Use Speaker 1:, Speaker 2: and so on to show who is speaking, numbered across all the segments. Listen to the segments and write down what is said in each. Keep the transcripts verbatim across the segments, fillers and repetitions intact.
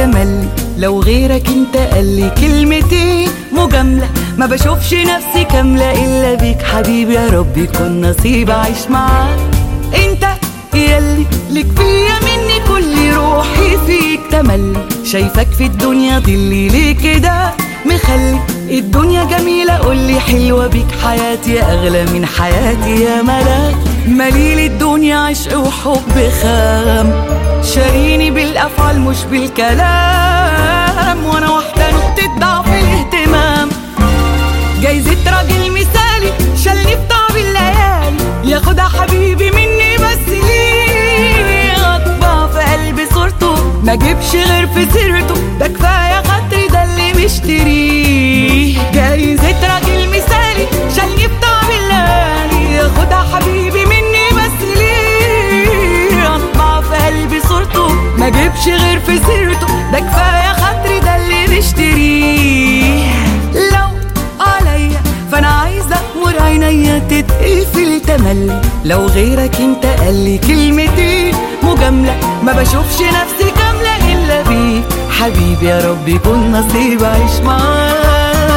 Speaker 1: تملي، لو غيرك انت قالي كلمتين مجاملة، ما بشوفش نفسي كاملة إلا بيك حبيبي، يا رب يكون نصيب أعيش معاك. انت ياللي لك فيا مني كل روحي فيك تملي، شايفك في الدنيا ضلي ليه كده مخلي الدنيا جميلة، قولي حلوة بيك حياتي أغلى من حياتي يا ملاك، مليل الدنيا عشق وحب خام، شاريني بالأفعال مش بالكلام، وأنا واحدة نقطة ضعف الاهتمام، جايزة راجل مثالي شالني في تعب الليالي، ياخدها حبيبي مني بس ليه أطبع في قلبي صورته، ما جيبش غير في سيرته، ده كفاية خاطري ده اللي مشتريه، جايزة راجل مثالي شالني في تعب الليالي، ياخدها حبيبي مني بس ليه أطبع في قلبي صورته، ما جيبش غير في سيرته، ده كفاية خاطري ده اللي مشتريه. لو عليا فأنا عايزة أمر عينيا تتقفل تملي، لو غيرك انت قالي كلمتين مجاملة، ما بشوفش نفسي كاملة إلا بيك حبيبي، يا رب يكون نصيب أعيش معاك.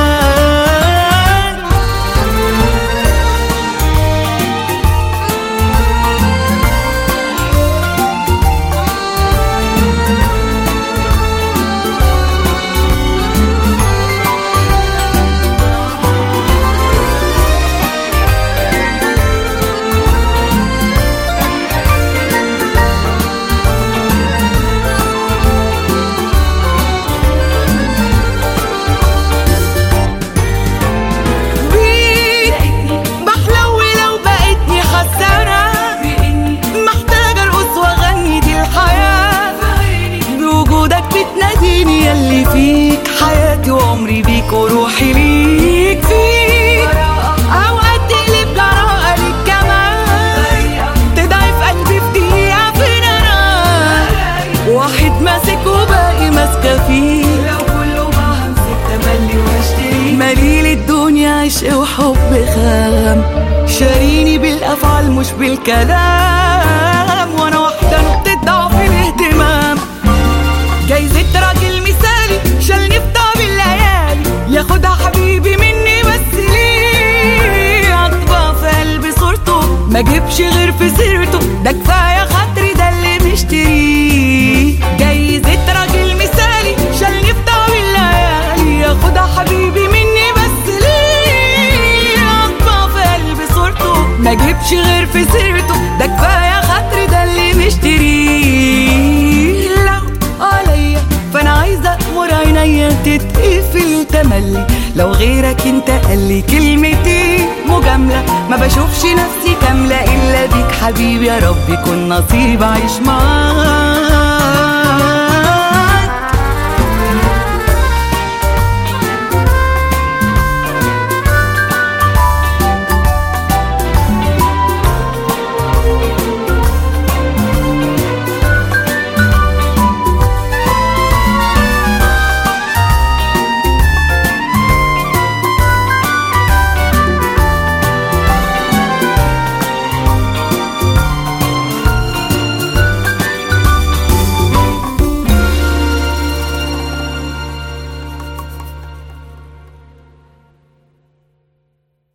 Speaker 1: ياللي فيك حياتي وعمري بيك وروحي ليك فيك، اوقات تقلب جراءة ليك كمان، تضعف قلبي في دقيقة فين انا، واحد ماسك وباقي ماسكة فيه، لو كله بقى همسك تملي واشتري، مليل الدنيا عشق وحب خام، شاريني بالافعال مش بالكلام، وانا واحدة نقطة ضعف الاهتمام، جايزة راجل مثالي شالني في تعب الليالي، ياخدها حبيبي مني بس ليه أطبع في قلبي صورته، ما جيبش غير في سيرته، ده كفاية خاطري ده اللي مشتريه، جايزة راجل مثالي شالني في تعب الليالي، ياخدها حبيبي مني بس ليه أطبع في قلبي صورته، ما جيبش غير في سيرته، ده كفاية خاطري ده اللي مشتريه. لو عليا فانا عايزة أمر عينيا تتقفل تملي، لو غيرك انت قالي كلمتين مجاملة، ما بشوفش نفسي كاملة إلا بيك حبيبي، يا رب يكون نصيب أعيش معاك.